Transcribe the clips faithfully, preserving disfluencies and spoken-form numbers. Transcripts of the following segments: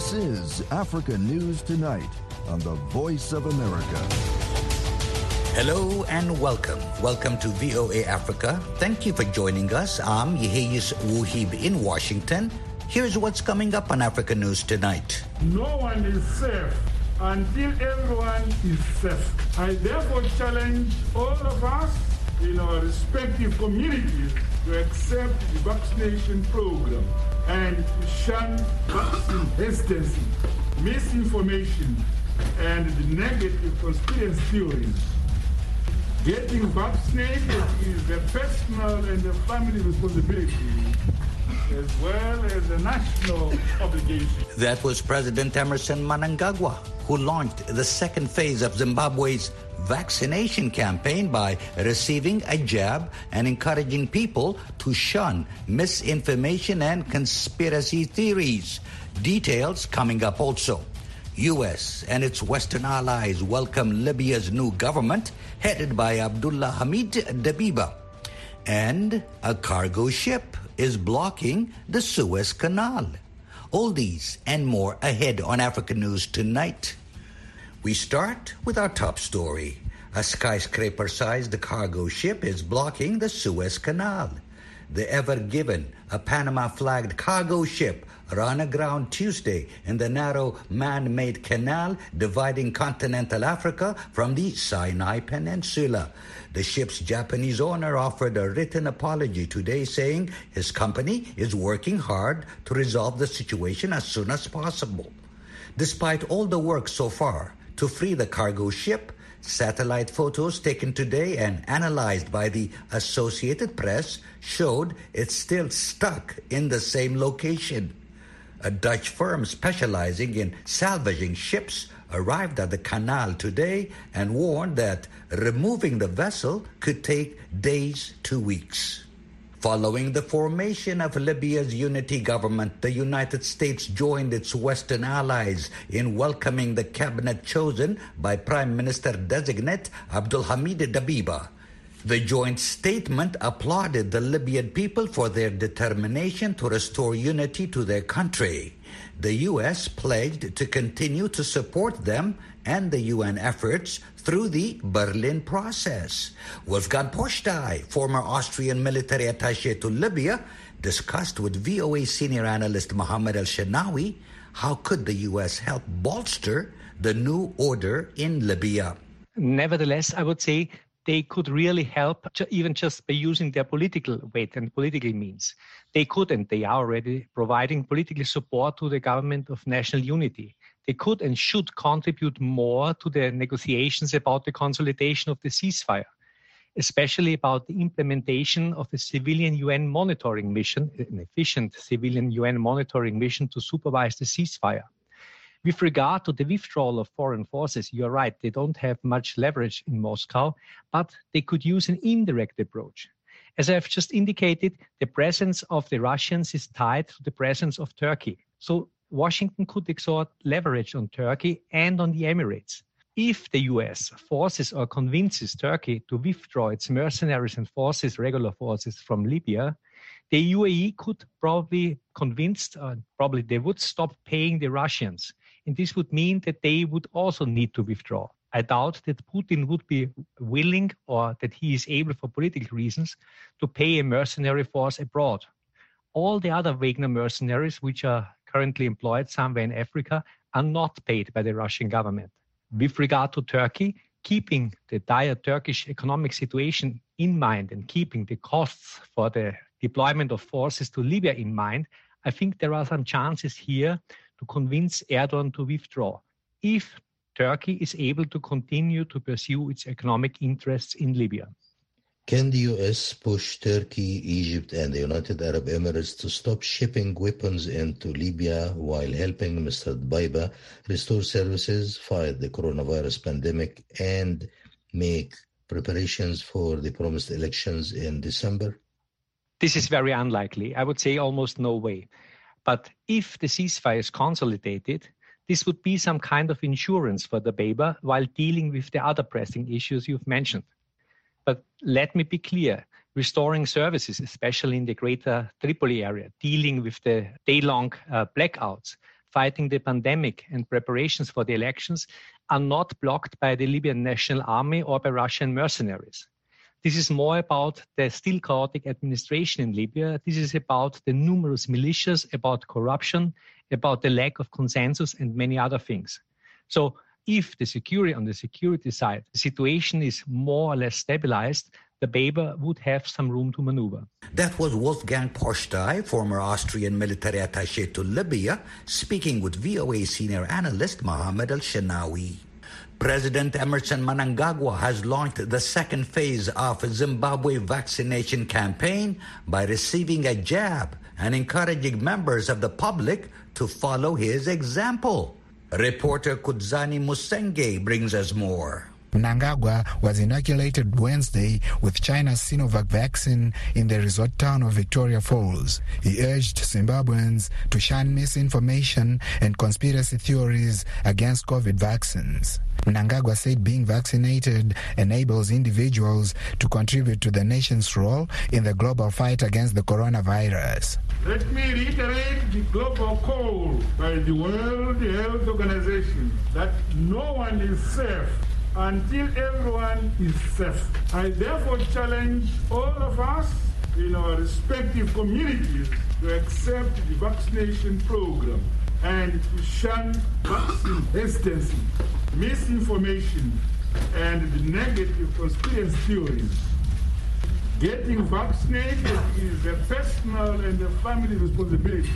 This is Africa News Tonight on the Voice of America. Hello and welcome. Welcome to V O A Africa. Thank you for joining us. I'm Yeheyus Wuhib in Washington. Here's what's coming up on Africa News Tonight. No one is safe until everyone is safe. I therefore challenge all of us in our respective communities to accept the vaccination program and to shun vaccine hesitancy, misinformation, and the negative conspiracy theories. Getting vaccinated is a personal and a family responsibility, as well as a national obligation. That was President Emmerson Mnangagwa, who launched the second phase of Zimbabwe's vaccination campaign by receiving a jab and encouraging people to shun misinformation and conspiracy theories. Details coming up also. U S and its Western allies welcome Libya's new government headed by Abdullah Hamid Dbeibah. And a cargo ship is blocking the Suez Canal. All these and more ahead on Africa News Tonight. We start with our top story. A skyscraper-sized cargo ship is blocking the Suez Canal. The Ever Given, a Panama-flagged cargo ship, ran aground Tuesday in the narrow man-made canal dividing continental Africa from the Sinai Peninsula. The ship's Japanese owner offered a written apology today, saying his company is working hard to resolve the situation as soon as possible. Despite all the work so far to free the cargo ship, satellite photos taken today and analyzed by the Associated Press showed it's still stuck in the same location. A Dutch firm specializing in salvaging ships arrived at the canal today and warned that removing the vessel could take days to weeks. Following the formation of Libya's unity government, the United States joined its Western allies in welcoming the cabinet chosen by Prime Minister-designate Abdulhamid Dbeibah. The joint statement applauded the Libyan people for their determination to restore unity to their country. The U S pledged to continue to support them and the U N efforts through the Berlin process. Wolfgang Postei, former Austrian military attaché to Libya, discussed with V O A senior analyst Mohammed El-Shenawi how could the U S help bolster the new order in Libya. Nevertheless, I would say they could really help, even just by using their political weight and political means. They could, and they are already providing political support to the government of national unity. They could and should contribute more to the negotiations about the consolidation of the ceasefire, especially about the implementation of a civilian U N monitoring mission, an efficient civilian U N monitoring mission to supervise the ceasefire. With regard to the withdrawal of foreign forces, you're right, they don't have much leverage in Moscow, but they could use an indirect approach. As I've just indicated, the presence of the Russians is tied to the presence of Turkey. So Washington could exert leverage on Turkey and on the Emirates. If the U S forces or convinces Turkey to withdraw its mercenaries and forces, regular forces from Libya, the U A E could probably convince, uh, probably they would stop paying the Russians. And this would mean that they would also need to withdraw. I doubt that Putin would be willing or that he is able for political reasons to pay a mercenary force abroad. All the other Wagner mercenaries, which are currently employed somewhere in Africa, are not paid by the Russian government. With regard to Turkey, keeping the dire Turkish economic situation in mind and keeping the costs for the deployment of forces to Libya in mind, I think there are some chances here to convince Erdogan to withdraw, if Turkey is able to continue to pursue its economic interests in Libya. Can the U S push Turkey, Egypt, and the United Arab Emirates to stop shipping weapons into Libya while helping Mister Dbeibah restore services, fight the coronavirus pandemic, and make preparations for the promised elections in December? This is very unlikely. I would say almost no way. But if the ceasefire is consolidated, this would be some kind of insurance for Dbeibah while dealing with the other pressing issues you've mentioned. But let me be clear, restoring services, especially in the greater Tripoli area, dealing with the day-long uh, blackouts, fighting the pandemic and preparations for the elections are not blocked by the Libyan National Army or by Russian mercenaries. This is more about the still chaotic administration in Libya. This is about the numerous militias, about corruption, about the lack of consensus, and many other things. So if the security on the security side, the situation is more or less stabilized, the Baber would have some room to maneuver. That was Wolfgang Postei, former Austrian military attaché to Libya, speaking with V O A senior analyst Mohammed Al-Shanawi. President Emerson Mnangagwa has launched the second phase of Zimbabwe vaccination campaign by receiving a jab and encouraging members of the public to follow his example. Reporter Kudzani Musenge brings us more. Mnangagwa was inoculated Wednesday with China's Sinovac vaccine in the resort town of Victoria Falls. He urged Zimbabweans to shun misinformation and conspiracy theories against COVID vaccines. Mnangagwa said being vaccinated enables individuals to contribute to the nation's role in the global fight against the coronavirus. Let me reiterate the global call by the World Health Organization that no one is safe until everyone is safe. I therefore challenge all of us in our respective communities to accept the vaccination program and to shun vaccine hesitancy, misinformation, and the negative conspiracy theories. Getting vaccinated is a personal and a family responsibility,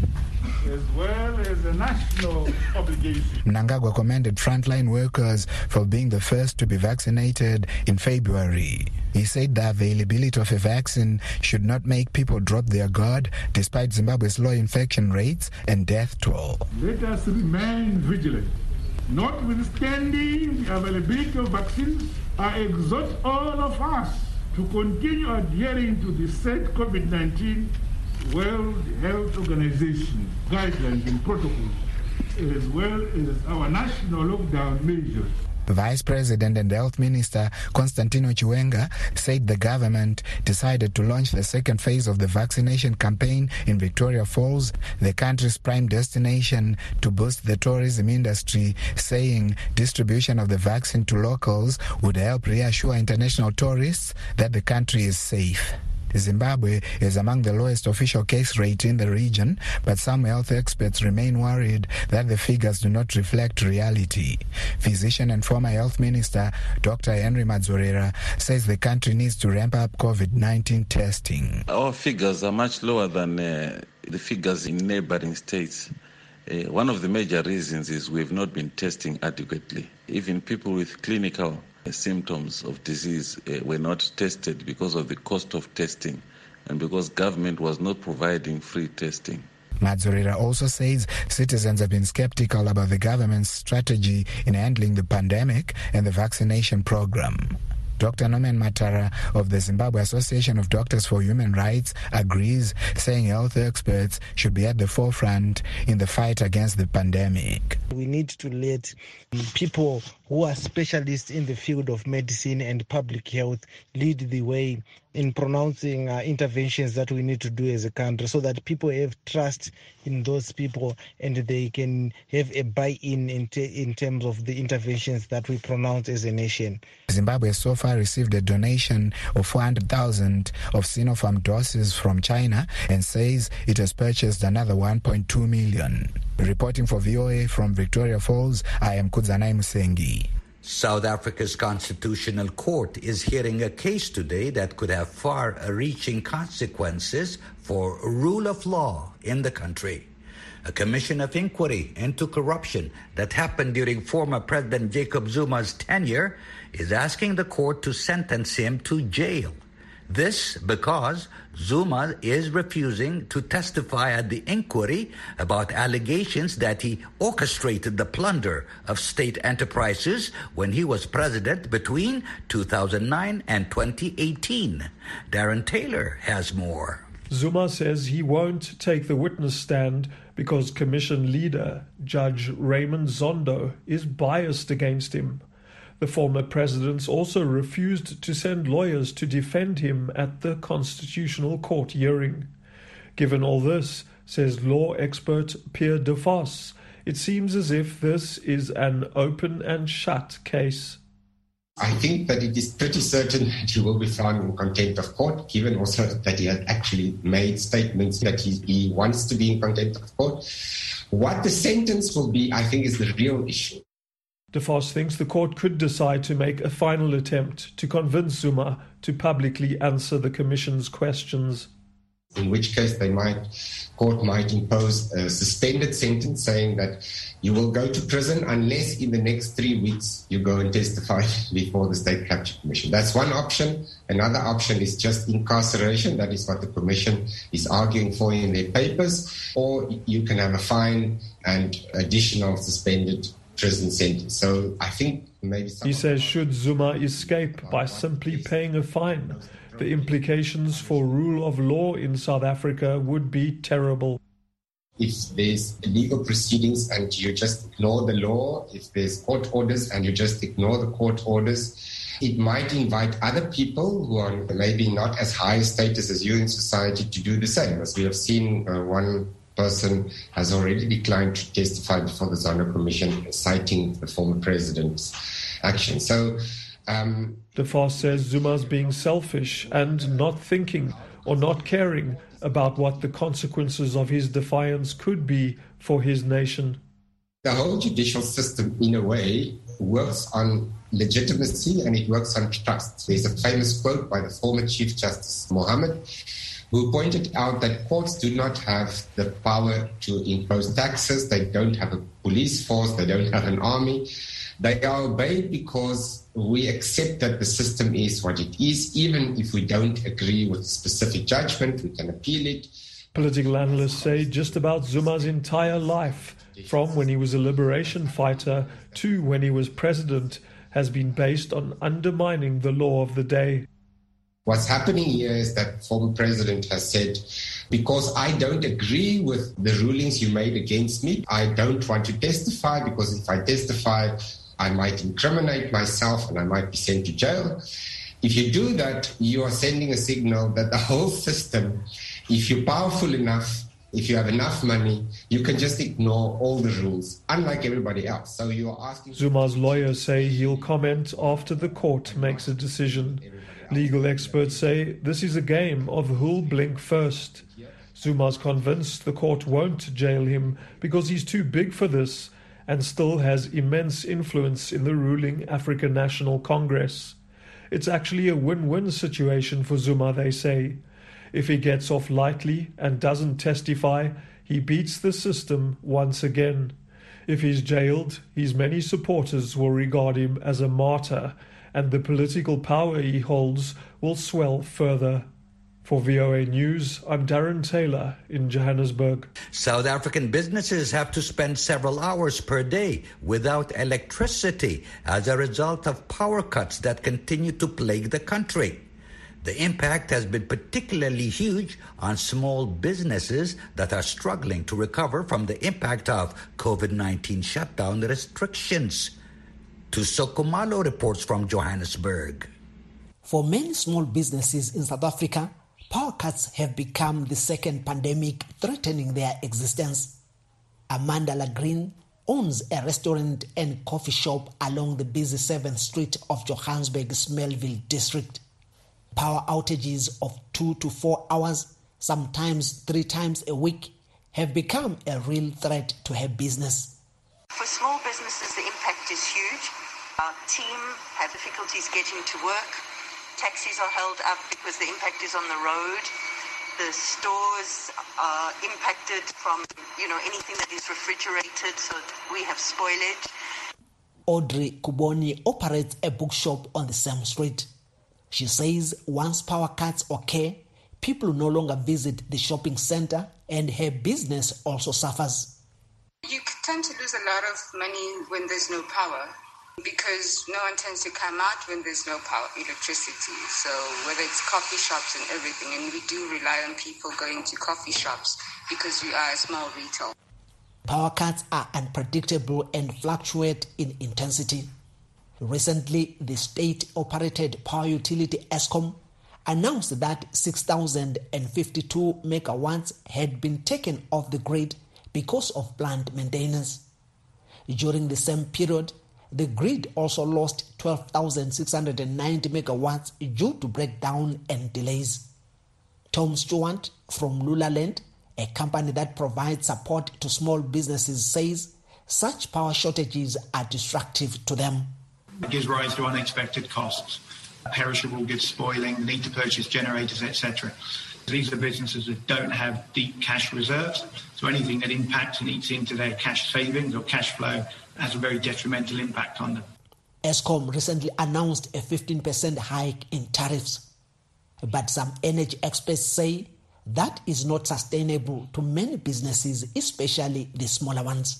as well as a national obligation. Mnangagwa commended frontline workers for being the first to be vaccinated in February. He said the availability of a vaccine should not make people drop their guard despite Zimbabwe's low infection rates and death toll. Let us remain vigilant. Notwithstanding the availability of vaccines, I exhort all of us to continue adhering to the said COVID nineteen World Health Organization guidelines and protocols, as well as our national lockdown measures. Vice President and Health Minister Constantino Chiwenga said the government decided to launch the second phase of the vaccination campaign in Victoria Falls, the country's prime destination, to boost the tourism industry, saying distribution of the vaccine to locals would help reassure international tourists that the country is safe. Zimbabwe is among the lowest official case rate in the region, but some health experts remain worried that the figures do not reflect reality. Physician and former health minister Doctor Henry Madzorera says the country needs to ramp up COVID nineteen testing. Our figures are much lower than uh, the figures in neighboring states. Uh, one of the major reasons is we've not been testing adequately. Even people with clinical symptoms of disease uh, were not tested because of the cost of testing and because government was not providing free testing. Madzorera also says citizens have been skeptical about the government's strategy in handling the pandemic and the vaccination program. Doctor Norman Matara of the Zimbabwe Association of Doctors for Human Rights agrees, saying health experts should be at the forefront in the fight against the pandemic. We need to let people who are specialists in the field of medicine and public health lead the way in pronouncing uh, interventions that we need to do as a country, so that people have trust in those people and they can have a buy-in in, t- in terms of the interventions that we pronounce as a nation. Zimbabwe so far received a donation of four hundred thousand of Sinopharm doses from China and says it has purchased another one point two million. Reporting for V O A from Victoria Falls, I am Kudzanai Musengi. South Africa's Constitutional Court is hearing a case today that could have far-reaching consequences for rule of law in the country. A commission of inquiry into corruption that happened during former President Jacob Zuma's tenure is asking the court to sentence him to jail. This because Zuma is refusing to testify at the inquiry about allegations that he orchestrated the plunder of state enterprises when he was president between two thousand nine and twenty eighteen. Darren Taylor has more. Zuma says he won't take the witness stand because Commission leader Judge Raymond Zondo is biased against him. The former president also refused to send lawyers to defend him at the Constitutional Court hearing. Given all this, says law expert Pierre De Vos. It seems as if this is an open and shut case. I think that it is pretty certain that he will be found in contempt of court, given also that he has actually made statements that he, he wants to be in contempt of court. What the sentence will be, I think, is the real issue. De Vos thinks the court could decide to make a final attempt to convince Zuma to publicly answer the Commission's questions. In which case, they might, court might impose a suspended sentence saying that you will go to prison unless in the next three weeks you go and testify before the State Capture Commission. That's one option. Another option is just incarceration. That is what the Commission is arguing for in their papers. Or you can have a fine and additional suspended prison sentence. So I think maybe... He says should Zuma escape by simply paying a fine, the implications for rule of law in South Africa would be terrible. If there's legal proceedings and you just ignore the law, if there's court orders and you just ignore the court orders, it might invite other people who are maybe not as high status as you in society to do the same. As we have seen, uh, one person has already declined to testify before the Zondo Commission, citing the former president's action. So, um, De Vos says Zuma's being selfish and not thinking or not caring about what the consequences of his defiance could be for his nation. The whole judicial system, in a way, works on legitimacy and it works on trust. There's a famous quote by the former Chief Justice Mohammed, who pointed out that courts do not have the power to impose taxes, they don't have a police force, they don't have an army. They are obeyed because we accept that the system is what it is. Even if we don't agree with a specific judgment, we can appeal it. Political analysts say just about Zuma's entire life, from when he was a liberation fighter to when he was president, has been based on undermining the law of the day. What's happening here is that the former president has said, because I don't agree with the rulings you made against me, I don't want to testify, because if I testify, I might incriminate myself and I might be sent to jail. If you do that, you are sending a signal that the whole system, if you're powerful enough, if you have enough money, you can just ignore all the rules, unlike everybody else. So you are asking... Zuma's lawyers say he'll comment after the court makes a decision. Legal experts say this is a game of who'll blink first. Zuma's convinced the court won't jail him because he's too big for this and still has immense influence in the ruling African National Congress. It's actually a win-win situation for Zuma, they say. If he gets off lightly and doesn't testify, he beats the system once again. If he's jailed, his many supporters will regard him as a martyr, and the political power he holds will swell further. For V O A News, I'm Darren Taylor in Johannesburg. South African businesses have to spend several hours per day without electricity as a result of power cuts that continue to plague the country. The impact has been particularly huge on small businesses that are struggling to recover from the impact of COVID nineteen shutdown restrictions. Tusoko Malo reports from Johannesburg. For many small businesses in South Africa, power cuts have become the second pandemic threatening their existence. Amanda Lagreen owns a restaurant and coffee shop along the busy seventh Street of Johannesburg's Melville district. Power outages of two to four hours, sometimes three times a week, have become a real threat to her business. For small businesses, the impact is huge. Our team have difficulties getting to work. Taxis are held up because the impact is on the road. The stores are impacted from, you know, anything that is refrigerated, so we have spoilage. Audrey Kuboni operates a bookshop on the same street. She says once power cuts occur, people no longer visit the shopping center and her business also suffers. You tend to lose a lot of money when there's no power because no one tends to come out when there's no power, electricity. So whether it's coffee shops and everything, and we do rely on people going to coffee shops because we are a small retail. Power cuts are unpredictable and fluctuate in intensity. Recently, the state-operated power utility Eskom announced that six thousand fifty-two megawatts had been taken off the grid because of plant maintenance. During the same period, the grid also lost twelve thousand six hundred ninety megawatts due to breakdown and delays. Tom Stewart from Lulaland, a company that provides support to small businesses, says such power shortages are destructive to them. It gives rise to unexpected costs. Perishable goods spoiling, the need to purchase generators, et cetera. These are businesses that don't have deep cash reserves, so anything that impacts and eats into their cash savings or cash flow has a very detrimental impact on them. Eskom recently announced a fifteen percent hike in tariffs, but some energy experts say that is not sustainable to many businesses, especially the smaller ones.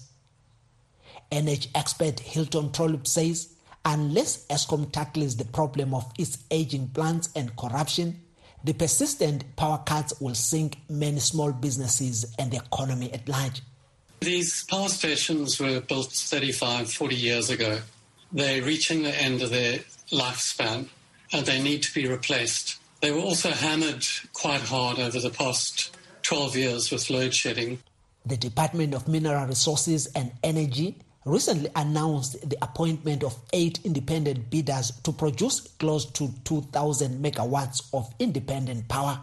Energy expert Hilton Trollope says unless Eskom tackles the problem of its aging plants and corruption, the persistent power cuts will sink many small businesses and the economy at large. These power stations were built thirty-five, forty years ago. They're reaching the end of their lifespan and they need to be replaced. They were also hammered quite hard over the past twelve years with load shedding. The Department of Mineral Resources and Energy recently announced the appointment of eight independent bidders to produce close to two thousand megawatts of independent power.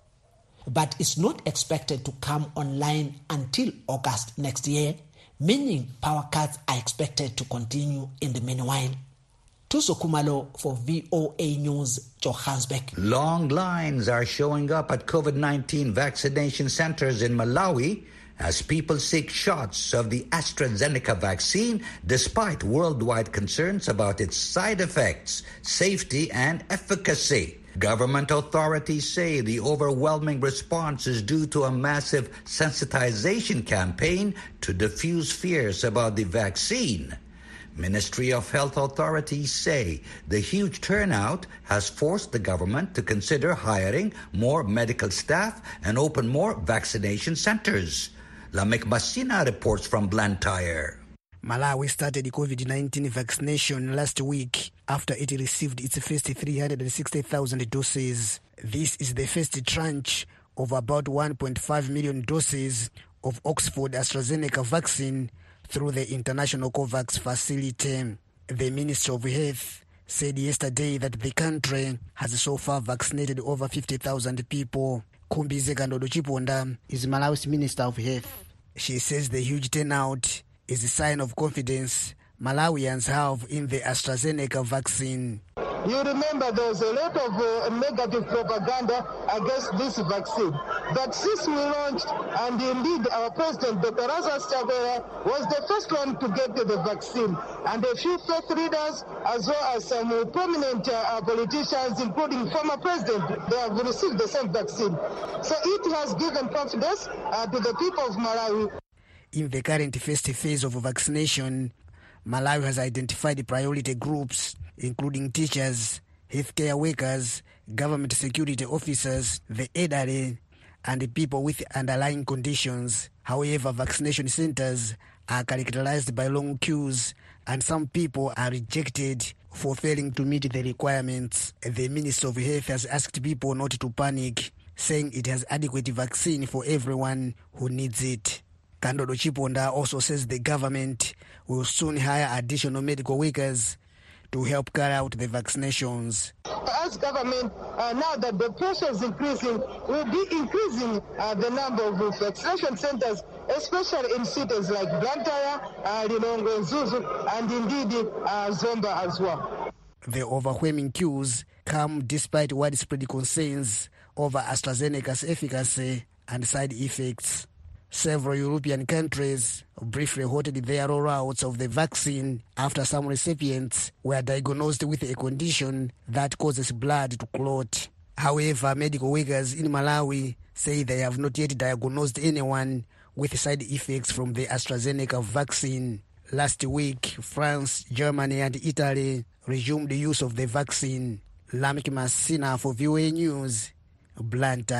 But it's not expected to come online until August next year, meaning power cuts are expected to continue in the meanwhile. Tuso Kumalo for V O A News, Johannesburg. Long lines are showing up at COVID nineteen vaccination centers in Malawi as people seek shots of the AstraZeneca vaccine despite worldwide concerns about its side effects, safety, and efficacy. Government authorities say the overwhelming response is due to a massive sensitization campaign to diffuse fears about the vaccine. Ministry of Health authorities say the huge turnout has forced the government to consider hiring more medical staff and open more vaccination centers. Lamek Masina reports from Blantyre. Malawi started the COVID nineteen vaccination last week after it received its first three hundred sixty thousand doses. This is the first tranche of about one point five million doses of Oxford AstraZeneca vaccine through the International COVAX facility. The Minister of Health said yesterday that the country has so far vaccinated over fifty thousand people. Kumbize Kandodo Chiponda is Malawi's Minister of Health. She says the huge turnout is a sign of confidence Malawians have in the AstraZeneca vaccine. You remember there was a lot of uh, negative propaganda against this vaccine. But since we launched, and indeed our president, Doctor Lazarus Chakwera, was the first one to get the vaccine. And a few faith leaders, as well as some uh, prominent uh, politicians, including former president, they have received the same vaccine. So it has given confidence uh, to the people of Malawi. In the current first phase of vaccination, Malawi has identified priority groups, including teachers, healthcare workers, government security officers, the elderly, and the people with underlying conditions. However, vaccination centers are characterized by long queues, and some people are rejected for failing to meet the requirements. The Minister of Health has asked people not to panic, saying it has adequate vaccine for everyone who needs it. Kandodo Chiponda also says the government will soon hire additional medical workers to help carry out the vaccinations. As government, uh, now that the pressure is increasing, we'll be increasing uh, the number of vaccination centers, especially in cities like Blantyre, uh, Lilongwe, Zuzu, and indeed uh, Zomba as well. The overwhelming queues come despite widespread concerns over AstraZeneca's efficacy and side effects. Several European countries briefly halted their rollouts of the vaccine after some recipients were diagnosed with a condition that causes blood to clot. However, medical workers in Malawi say they have not yet diagnosed anyone with side effects from the AstraZeneca vaccine. Last week, France, Germany, and Italy resumed the use of the vaccine. Lamek Masina for V O A News, Blantyre.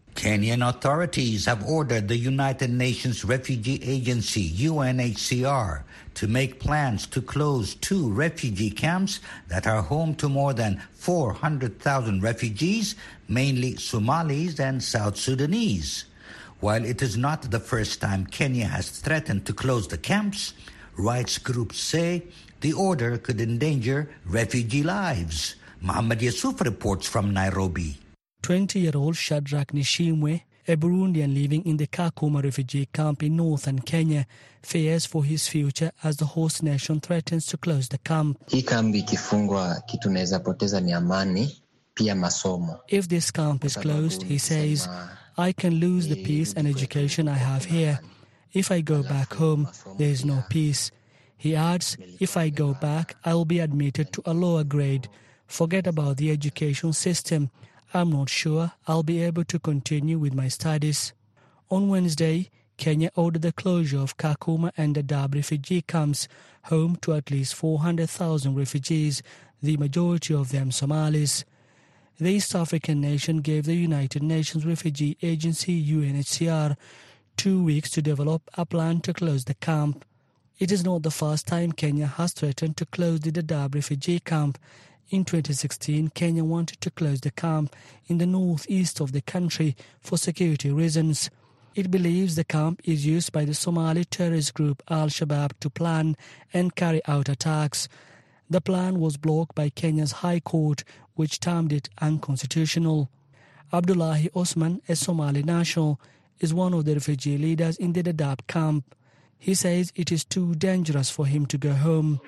Kenyan authorities have ordered the United Nations Refugee Agency, U N H C R, to make plans to close two refugee camps that are home to more than four hundred thousand refugees, mainly Somalis and South Sudanese. While it is not the first time Kenya has threatened to close the camps, rights groups say the order could endanger refugee lives. Muhammad Yusuf reports from Nairobi. twenty-year-old Shadrach Nishimwe, a Burundian living in the Kakuma refugee camp in northern Kenya, fears for his future as the host nation threatens to close the camp. Hii kambi ikifungwa, kitu naweza poteza ni amani, pia masomo. If this camp is closed, he says, I can lose the peace and education I have here. If I go back home, there is no peace. He adds, if I go back, I will be admitted to a lower grade. Forget about the education system. I'm not sure I'll be able to continue with my studies. On Wednesday, Kenya ordered the closure of Kakuma and Dadaab refugee camps, home to at least four hundred thousand refugees, the majority of them Somalis. The East African nation gave the United Nations Refugee Agency, U N H C R, two weeks to develop a plan to close the camp. It is not the first time Kenya has threatened to close the Dadaab refugee camp. In twenty sixteen, Kenya wanted to close the camp in the northeast of the country for security reasons. It believes the camp is used by the Somali terrorist group Al-Shabaab to plan and carry out attacks. The plan was blocked by Kenya's High Court, which termed it unconstitutional. Abdullahi Osman, a Somali national, is one of the refugee leaders in the Dadaab camp. He says it is too dangerous for him to go home.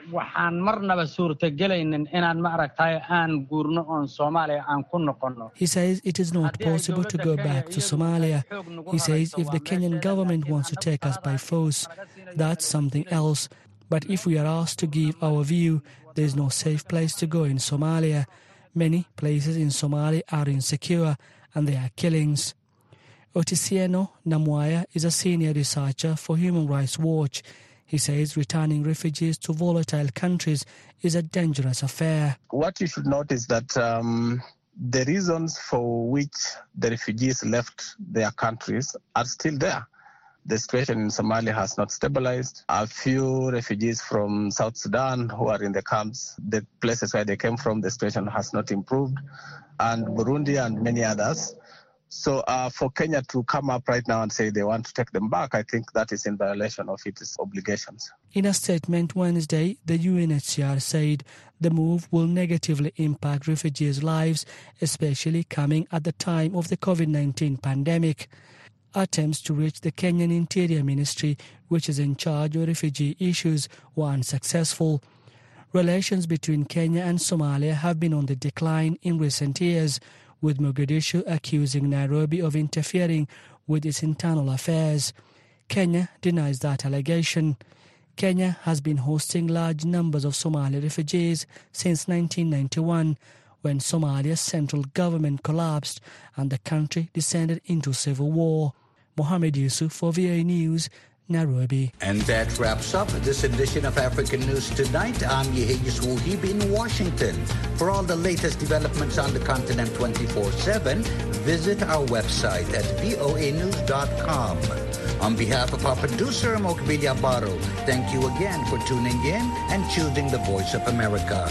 He says it is not possible to go back to Somalia. He says if the Kenyan government wants to take us by force, that's something else. But if we are asked to give our view, there is no safe place to go in Somalia. Many places in Somalia are insecure and there are killings. Otisieno Namwaya is a senior researcher for Human Rights Watch. He says returning refugees to volatile countries is a dangerous affair. What you should note is that um, the reasons for which the refugees left their countries are still there. The situation in Somalia has not stabilized. A few refugees from South Sudan who are in the camps, the places where they came from, the situation has not improved. And Burundi and many others. So uh, for Kenya to come up right now and say they want to take them back, I think that is in violation of its obligations. In a statement Wednesday, the U N H C R said the move will negatively impact refugees' lives, especially coming at the time of the COVID nineteen pandemic. Attempts to reach the Kenyan Interior Ministry, which is in charge of refugee issues, were unsuccessful. Relations between Kenya and Somalia have been on the decline in recent years, with Mogadishu accusing Nairobi of interfering with its internal affairs. Kenya denies that allegation. Kenya has been hosting large numbers of Somali refugees since nineteen ninety-one, when Somalia's central government collapsed and the country descended into civil war. Mohammed Yusuf for V O A News, Nairobi. And that wraps up this edition of African News Tonight. I'm Yehiyas Wahib in Washington. For all the latest developments on the continent twenty-four seven, visit our website at voa news dot com. On behalf of our producer, Mokbilia Baro, thank you again for tuning in and choosing the Voice of America.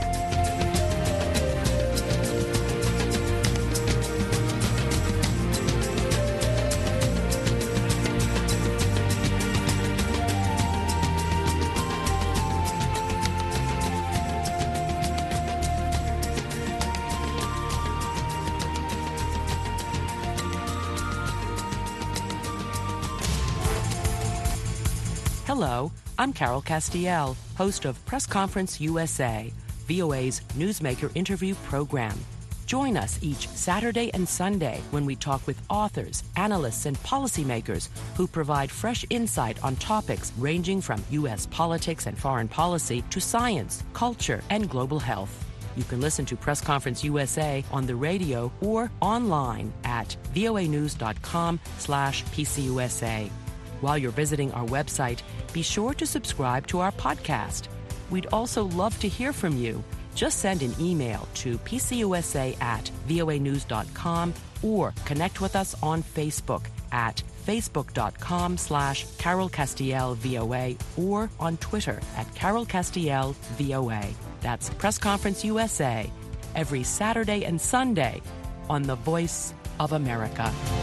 Hello, I'm Carol Castiel, host of Press Conference U S A, V O A's newsmaker interview program. Join us each Saturday and Sunday when we talk with authors, analysts, and policymakers who provide fresh insight on topics ranging from U S politics and foreign policy to science, culture, and global health. You can listen to Press Conference U S A on the radio or online at voa news dot com slash P C U S A. While you're visiting our website, be sure to subscribe to our podcast. We'd also love to hear from you. Just send an email to p c u s a at voa news dot com or connect with us on Facebook at facebook.com slash Carol Castiel VOA or on Twitter at Carol Castiel VOA. That's Press Conference U S A every Saturday and Sunday on the Voice of America.